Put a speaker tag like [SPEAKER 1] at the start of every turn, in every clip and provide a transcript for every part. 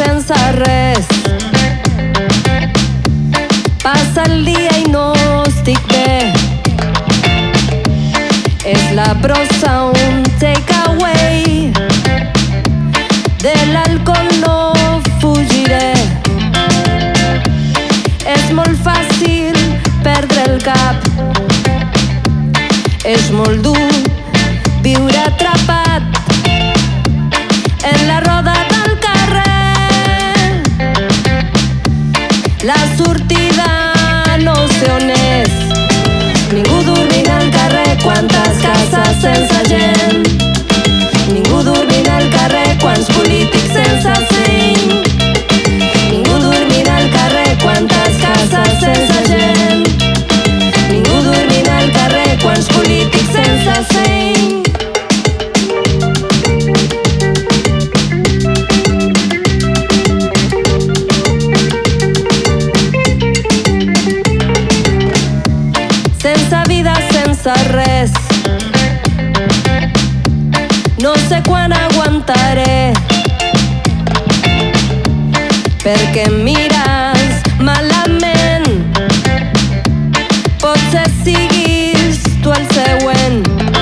[SPEAKER 1] sense res. Passa el dia i no estic bé. És la brossa un takeaway. De l'alcohol no fugiré. És molt fàcil perdre el cap. És molt dur viure atrapat en la roda del carrer. La sortida no sé on és. Ningú dormint al carrer, quantes cases sense gent. Ningú dormint al carrer, quants polítics sense seny. Ningú dormint al carrer, quantes cases sense gent. Ningú dormint al carrer, quants polítics sense seny. Sense vida, sense res. No sé quan aguantaré, perquè em mires malament. Potser siguis tu el següent.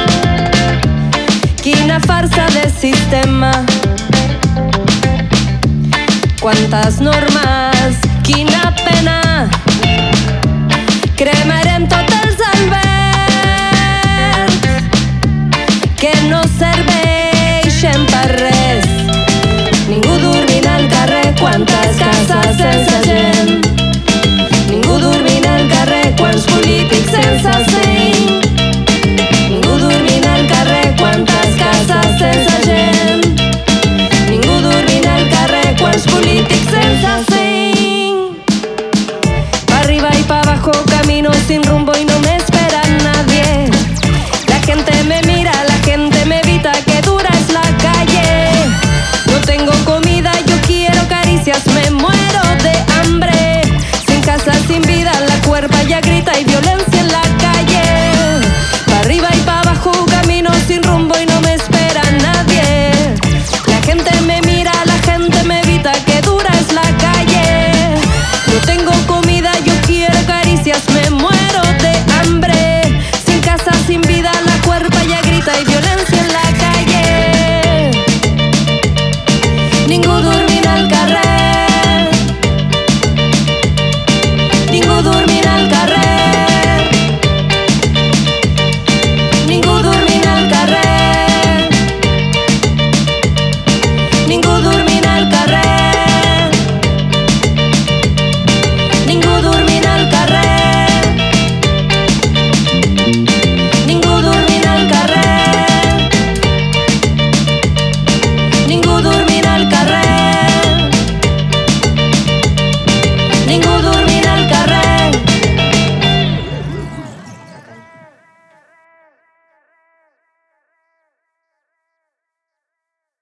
[SPEAKER 1] Quina farsa de sistema. Quantes normes, quina pena. Cremarem tot